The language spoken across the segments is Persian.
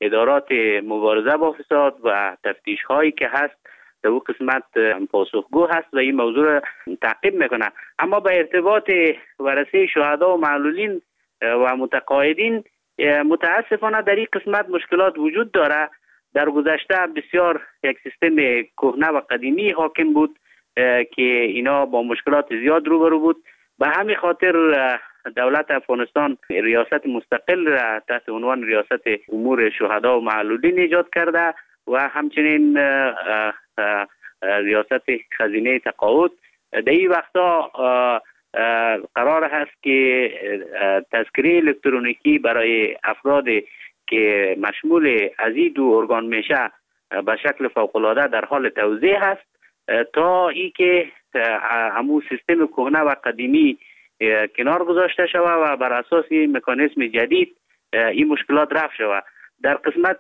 ادارات مبارزه با فساد و تفتیش هایی که هست در او قسمت پاسخگو هست و این موضوع را تعقیب میکنه. اما به ارتباط ورثه شهدا و معلولین و متقاعدین متاسفانه در این قسمت مشکلات وجود داره. در گذشته بسیار یک سیستم کهنه و قدیمی حاکم بود که اینا با مشکلات زیاد روبرو بود. به همین خاطر دولت افغانستان ریاست مستقل را تحت عنوان ریاست امور شهدا و معلولین ایجاد کرده و همچنین ریاست خزینه تقاعد. در این وقتا قرار هست که تذکره الکترونیکی برای افراد که مشمول از این دو ارگان میشه به شکل فوق‌العاده در حال توزیع هست تا ای که همو سیستم کهنه و قدیمی کنار گذاشته شود و بر اساس مکانیزم جدید این مشکلات رفع شود. در قسمت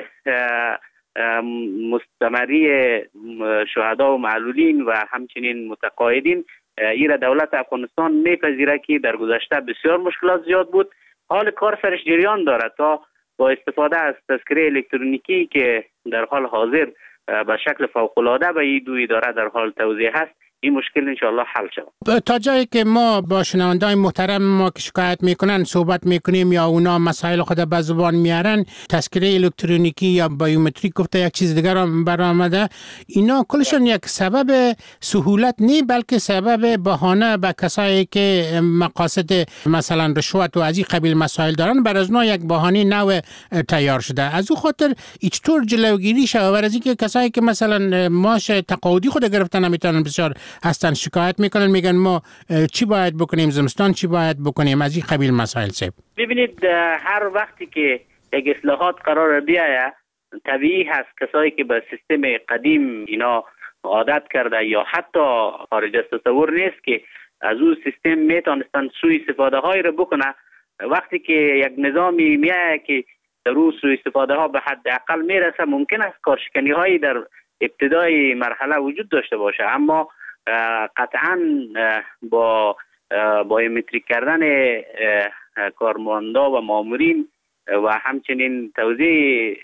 مستمری شهدا و معلولین و همچنین متقاعدین ایرا دولت افغانستان میپذیره که در گذشته بسیار مشکلات زیاد بود. حال کار سرش جریان دارد تا با استفاده از تذکره الکترونیکی که در حال حاضر به شکل فوق‌العاده به این دو اداره در حال توزیع هست این مشکل انشاءالله حل شود. تا جایی که ما با شنوندگان محترم ما که شکایت میکنن صحبت میکنیم یا اونا مسائل خود به زبان میارن، تذکره الکترونیکی یا بایومتریک گفته یک چیز دیگر هم برآمده، اینا کلشون یک سبب سهولت نی بلکه سبب بهانه به کسایی که مقاصد مثلا رشوت و از این قبیل مسائل دارن بر از اونا یک بهانه نو تیار شده. از او خاطر چطور جلوگیری شود بر از اینکه کسایی که مثلا معاش تقاعدی خود گرفتن نمیتونن بسیار هستن شکایت میکنن میگن ما چی باید بکنیم زمستان چی باید بکنیم از این قبیل مسائل سیب. ببینید هر وقتی که یک اصلاحات قرار بیاید طبیعی هست کسایی که به سیستم قدیم اینا عادت کرده یا حتی خارج از تصور نیست که از اون سیستم میتونستن سوء استفاده های رو بکنه. وقتی که یک نظامی میایه که در اون سوء استفاده ها به حد اقل میرسه ممکن است کارشکنی هایی در ابتدای مرحله وجود داشته باشه، اما قطعا با بایومتریک کردن کارمندا و مامورین و همچنین توزیع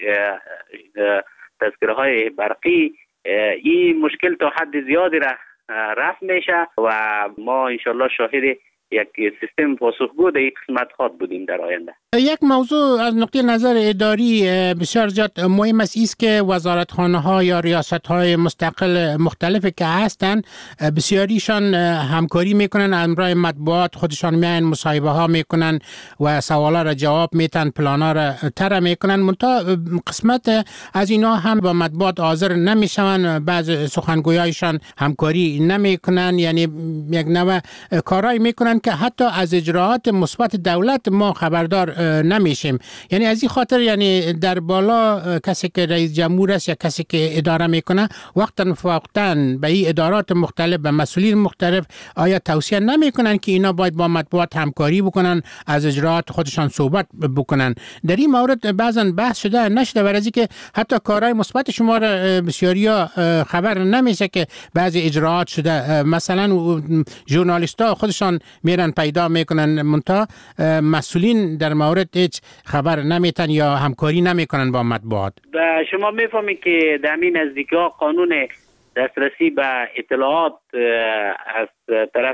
تذکره های برقی این مشکل تا حد زیادی رفع میشه و ما انشالله شاهد یک سیستم پاسخگو در این قسمت خواهد بودیم در آینده. یک موضوع از نقطه نظر اداری بسیار زیاد مهم است که وزارتخانه‌ها یا ریاست‌های مستقل مختلفی که هستند بسیاریشان همکاری میکنن، امرای مطبوعات خودشان میان مصاحبه ها میکنن و سوالا را جواب میتن، پلانا را طرح میکنن، منتها قسمت از اینا هم با مطبوعات حاضر نمیشون، بعض سخنگویایشان همکاری نمیکنن، یعنی یک نوع کارایی میکنن که حتی از اجراعات مثبت دولت ما خبردار نمیشیم. یعنی از این خاطر یعنی در بالا کسی که رئیس جمهور است یا کسی که اداره میکنه وقتا فوقتا به این ادارات مختلف به مسئولین مختلف آیا توصیه نمیکنن که اینا باید با مطبوعات همکاری بکنن، از اجراعات خودشان صحبت بکنن؟ در این مورد بعضا بحث شده نشده برای که حتی کارهای مثبت شما را بسیاریا خبر نمیشه که بعضی اجراعات شده، مثلا ژورنالیست‌ها خودشان میرن پیدا میکنن منتها مسئولین در مورد هیچ خبر نمیتن یا همکاری نمیکنن با مطبوعات. شما میفهمید که در این نزدیکی‌ها قانون دسترسی به اطلاعات از طرف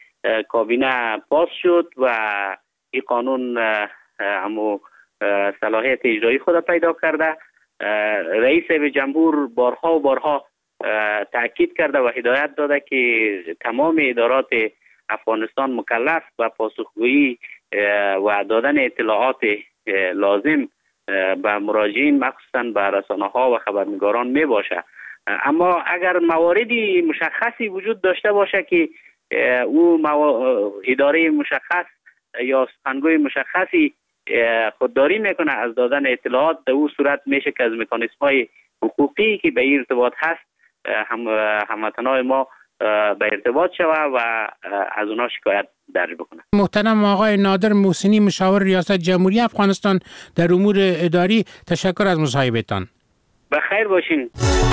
کابینه پاس شد و این قانون همو صلاحیت اجرایی خود پیدا کرده. رئیس جمهور بارها و بارها تاکید کرده و هدایت داده که تمام ادارات افغانستان مکلف به پاسخگویی و دادن اطلاعات لازم به مراجعین مخصوصا به رسانه‌ها و خبرنگاران می باشه. اما اگر مواردی مشخصی وجود داشته باشه که او اداره مشخص یا سخنگوی مشخصی خودداری میکنه از دادن اطلاعات، در او صورت میشه که از مکانیزم‌های حقوقی که به این ارتباط هست هموطنان ما به ارتباط شود و از اونا شکایت درج بکنه. محترم آقای نادر محسنی، مشاور ریاست جمهوری افغانستان در امور اداری، تشکر از مصاحبهتان. بخیر باشین.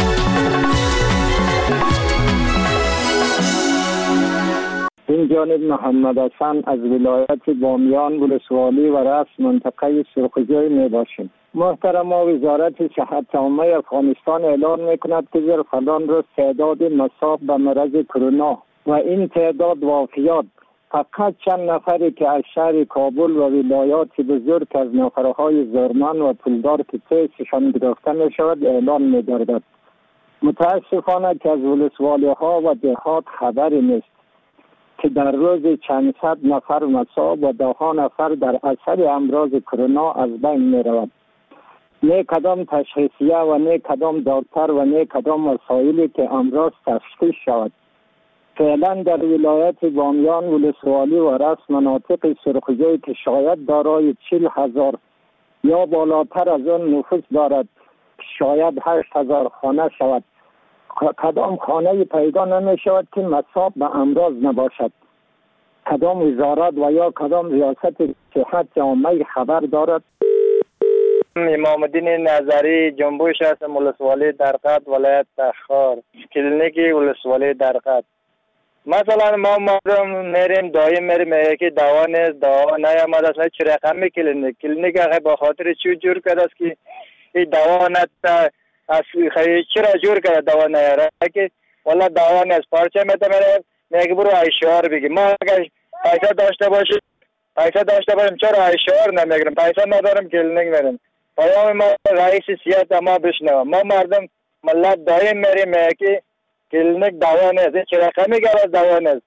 این جانب محمد حسن از ولایت بامیان ولسوالی و رأس منطقه سرخجای می باشیم. محترم وزارت صحت عامه افغانستان اعلان میکند که در فلان روز تعداد مصاب به مرض کرونا و این تعداد وافیات فقط چند نفری که از شهر کابل و ولایات بزرگ از نفرهای زورمند و پولدار که تیسشان گرفته می شود اعلان می گردد. متاسفانه که از ولسوالی ها و دهات خبری نیست که در روز چند صد نفر مصاب و ده ها نفر در اثر امراض کرونا از بین می رود. نه کدام تشخیصیه و نه کدام دکتر و نه کدام وسایلی که امراض تشخیص شود. فعلا در ولایت بامیان ولسوالی و رأس مناطق سرخوزه که شاید دارای 40,000 یا بالاتر از آن نفوس دارد شاید 8,000 خانه شود. کدام خانه پیدا نمی شود که مصاب به امراض نباشد. کدام وزارت و یا کدام ریاست صحت عامه خبر دارد؟ امام الدین نظری جنبش هستم ولسوالی درقد ولایت تخار کلینیک ولسوالی درقد. مثلا ما میریم دایم میریم یکی دوا نیست دوا نیامد است چه رقم کلینیک به خاطر چی جور کرده است که این دوا نت از چرا جور کرده دوا نیاره که والا دوا نیست پارچه میگه برو اشعار بگی. ما اگر پیسه داشته باشیم چرا اشعار نمیگیریم؟ پیسه نداریم کلینیک میریم. پیام ما رئیس سیاست ما بشنوه. ما مردم ملت دایم میریم که کلینیک دوا نیست چه رقمی که دوا نیست.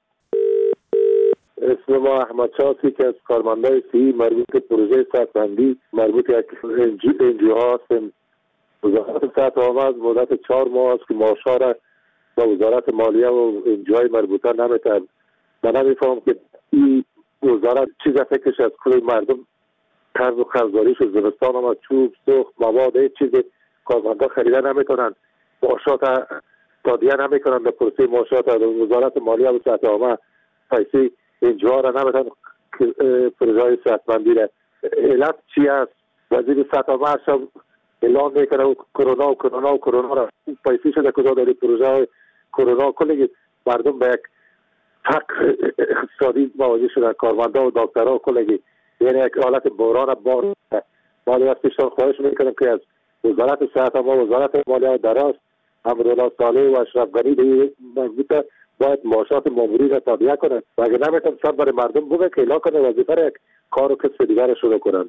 اسم ما احمد شاسی که از کارمندای سی مربوط به پروژه صحتمندی مربوط به NGO هستیم. وزارت صحت عامه از مدت 4 ماه است که معاشها را با وزارت مالیه و NGO مربوطه نمیتن. من نمیفهم که این وزارت چیز فکرش از کل مردم قرض و قرضداریش و زمستان هم از چوب سوخت مواد هیچ چیزی کارمندا خریده نمیتونن. معاشات تادیه نمیکنن به پروسه معاشات وزارت مالیه و صحت عامه پیسه اینجا را نمیتونن پروژه صحتمندی را. علت چی است؟ وزیر صحت عامه شب اعلان میکنه کرونا را پیسه شده کجا داری پروژه کرونا کلی مردم به یک فقر اقتصادی مواجه شدن. کارمندا و دکترها کلی یعنی یک حالت بحران بار مالی از پیشتان خواهش میکنم که از وزارت صحت عامه و وزارت مالیه دراز امرالله صالح و اشرف غنی به مربوطه باید معاشات ماموری را تادیه کنند و اگر نمیتونن سر برای مردم بگه که اعلان کنه وظیفه را یک کار و کسب دیگر را شروع کنند.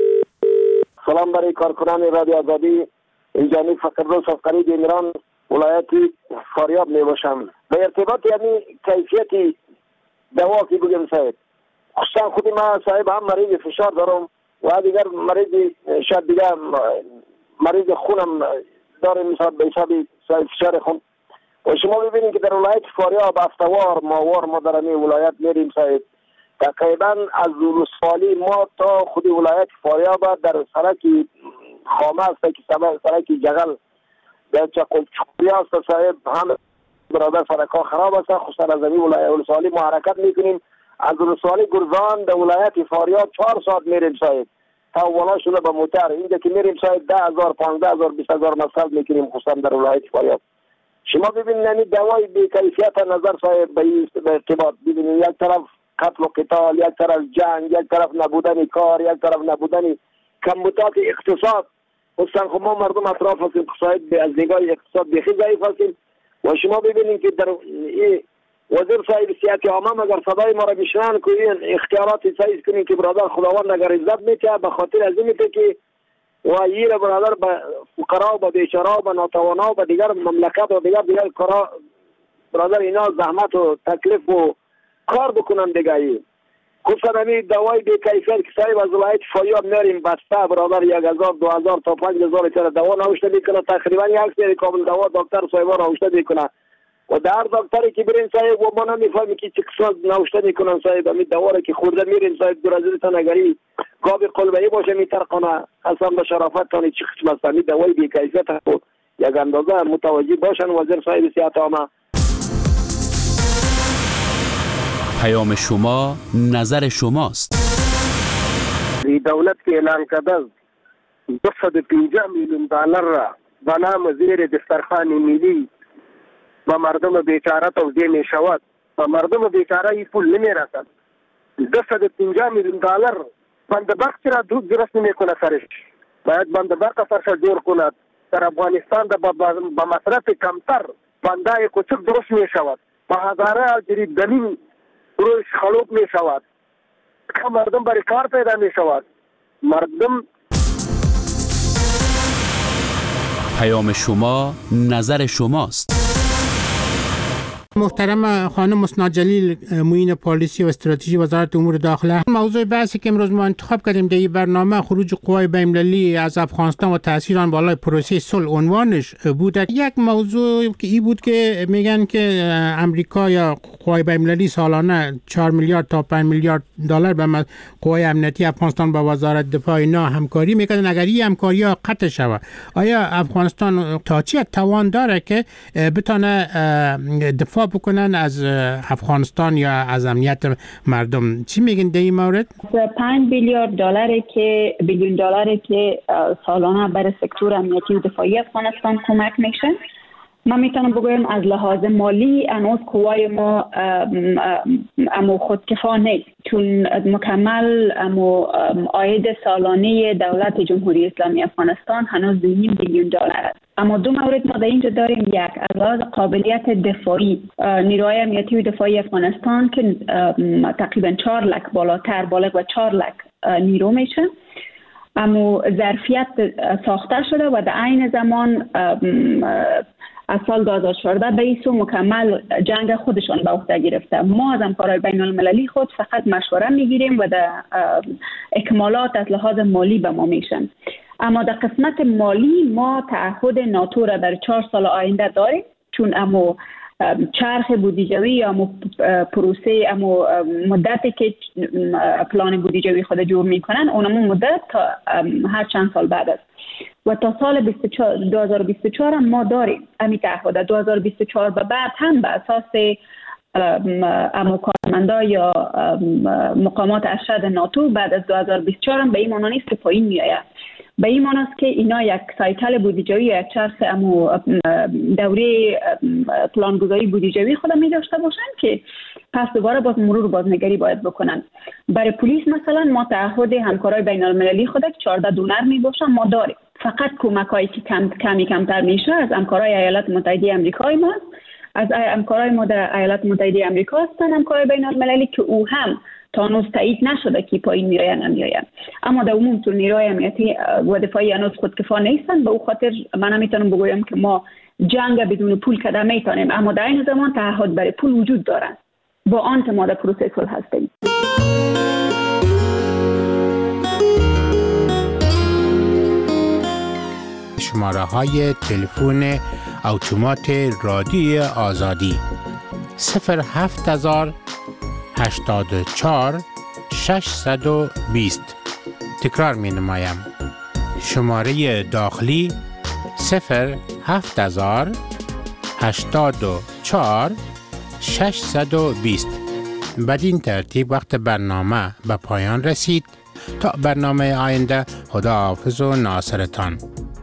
سلام برای کارکنان رادیو آزادی. اینجانی فقیرروز از قریب ایران ولایت فاریاب می باشم. به ارتباط یعنی کیفیت دوا که بگم صاحب خصوصا خود ما صاحب هم مریض فشار دارم و دیگر مریض شاید دیگر مریض خونم داره مثلا به حساب فشار خون و شما ببینید که در ولایت فاریاب هفته‌وار ماهوار ما در این ولایت میریم صاحب تقریبا از ولسوالی ما تا خود ولایت فاریاب در سرک خامه است که سرک جغل در چقوری است صاحب هم برادر سرک‌ها خراب است. خصوصا از این ولایت ولسوالی ما حرکت میکنیم از ولسوالی گرزان در ولایت فاریاب 4 ساعت میریم صاحب تا والا شده به موتر اینجا که میریم صاحب 10,000 15,000 20,000 مصرف میکنیم خصوصا در ولایت فاریاب. شما ببینید یعنی دوای بی کیفیت نظر صاحب به ارتباط ببینید یک طرف قتل و قتال، یک طرف جنگ، یک طرف نبودن کار، یک طرف نبودن کمبودات اقتصاد. خصوصا خب ما مردم اطراف هستیم صاحب از نگاه اقتصاد بیخی ضعیف هستیم و شما ببینید که در وزیر صاحب صحت عامه اگر صدای ما را بشنوند که این اختیارات صحیح کنین که برادر خداوند اگر عزت میده به خاطر از این میده که و این برادر به فقرا و به بیچارا و به ناتوانا و به دیگر مملکت و دیگر کارا برادر اینا زحمت و تکلیف و کار بکنن دیگه. خصوصا همین دوای بی کیفیت که صاحب از ولایت فاریاب میاریم بسته برادر 1,000 2,000 تا 5,000 تا دوا نوشته میکنه تقریبا یک سری کامل دوا دکتر صاحب نوشته میکنه و در دکتری که برین صاحب و ما نمیفهمیم که چه قسمت نوشته میکنن صاحب همین دوا را که خورده میرین صاحب درازی تنگری گاب قلبی باشه میترقونه قسم به شرافت تانی چه قسمت همین دوای بی کیفیت خود یک اندازه متوجه باشن وزیر صاحب صحت عامه. پیام شما نظر شماست. دولت که اعلان کرده 250 میلیون دلار را به نام زیر دسترخوان ملی و مردم بیچاره توزیع می شود و مردم بیچاره این پول نمی رسد. 250 میلیون دلار بندبخت را دود درست نمی کنه سرش باید بندرگاه فرش جور کند. در افغانستان با مصرف کمتر بندای کوچک درست می شود. با هزاره جریب دلیل روش خلوب می شود. که مردم برای کار پیدا می شود. مردم پیام شما نظر شماست. محترم خانم مسنا جلیل، معین پالیسی و استراتژی وزارت امور داخله، موضوع بحثی که امروز ما انتخاب کردیم در این برنامه خروج قوای بین‌المللی از افغانستان و تاثیر آن بالای پروسه صلح عنوانش بود. یک موضوع که این بود که میگن که امریکا یا قوای بین‌المللی سالانه 4 میلیارد تا 5 میلیارد دلار به قوای امنیتی افغانستان با وزارت دفاع اینا همکاری میکنن. اگر این همکاری ها قطع شود، آیا افغانستان تا چه توان داره که بتونه دفاع بکنن از افغانستان یا از امنیت مردم؟ چی میگن در این مورد؟ 5 بیلیارد دلاری که سالانه برای سکتور امنیتی و دفاعی افغانستان کمک میشه. من میتونم بگویم از لحاظ مالی هنوز قوای ما امو خودکفا نیست، چون مکمل امو عاید سالانه دولت جمهوری اسلامی افغانستان هنوز 2.5 بیلیون دلار است. اما دو مورد ما در اینجا داریم. یک، از لحاظ قابلیت دفاعی، نیروهای امنیتی و دفاعی افغانستان که تقریبا 4 لک بالغ و 4 لک نیرو میشه، اما ظرفیت ساخته شده و در عین زمان از سال 2014 به این سو مکمل جنگ خودشان به عهده گرفته. ما از همکارای بین المللی خود فقط مشوره میگیریم و در اکمالات از لحاظ مالی به ما میشن. اما در قسمت مالی ما تعهد ناتو را در 4 سال آینده داریم، چون امو چرخ بودجوی یا پروسه امو مدتی که پلان بودجوی خود جور میکنن اونمو مدت تا هر چند سال بعد است و تا سال 2024 ما داریم امی تعهد. 2024 به بعد هم به اساس امو کارمندا یا مقامات ارشد ناتو بعد از 2024 هم به این معنی نیست که پایین میآید. به این معنی است که اینا یک سایکل بودجوی یا یک چرخ امو دوره پلانگذاری بودجوی خود می داشته باشن که پس دوباره باز مرور بازنگری باید بکنن. برای پلیس مثلا ما تعهد همکارای بین المللی خود 14 دلار می باشن ما داریم. فقط کمکایی که کمتر میشه از همکارای ایالات متحده آمریکای ما، از همکارای ما در ایالات متحده آمریکا هستن، همکارای بین المللی که او هم تا هنوز تایید نشده که پایین میآین نمیآین. اما در عموم تو نیروهای امنیتی و دفاعی هنوز خودکفا نیستن. به او خاطر من نمیتونم بگویم که ما جنگ بدون پول کده میتونیم، اما در این زمان تعهد برای پول وجود دارن. با آن که ما در پروسه صلح هستیم. شماره های تلفن اتومات رادیو آزادی 07000 84 620. تکرار می نمایم. شماره داخلی 07000 84 620. بدین ترتیب وقت برنامه به پایان رسید. تا برنامه آینده، خداحافظ و ناصرتان.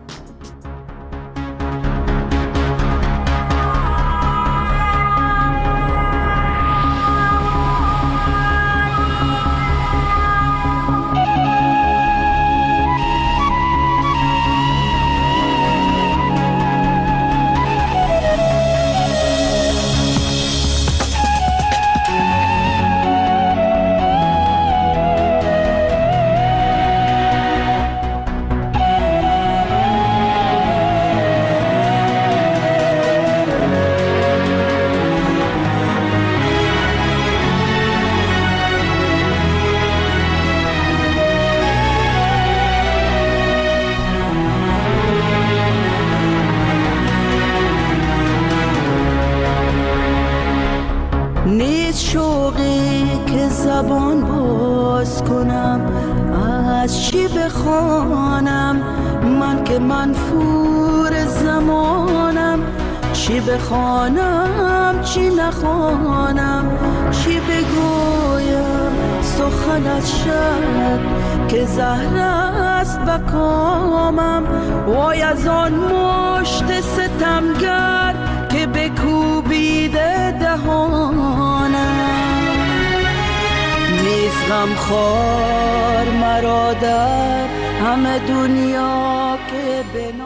بخوانم چی نخوانم، چی بگویم سخن از شب که زهر است بکامم. وای از آن مشت ستمگر که بکوبیده دهانم. نیز غمخوار مرا در همه دنیا که